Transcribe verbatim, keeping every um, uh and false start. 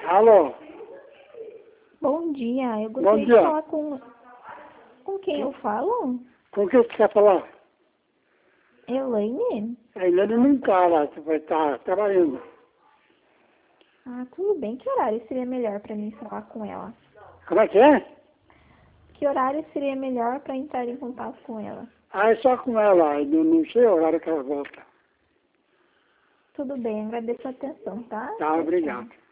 Alô? Bom dia, eu Bom gostaria dia. de falar com... Com quem eu falo? Com quem você quer falar? Elaine? A Helena não está lá, você vai estar trabalhando. Ah, tudo bem. Que horário seria melhor para mim falar com ela? Como é que é? Que horário seria melhor para entrar em contato com ela? Ah, é só com ela, eu não, não sei o horário que ela volta. Tudo bem, agradeço a atenção, tá? Tá, Tchau, tchau. obrigado.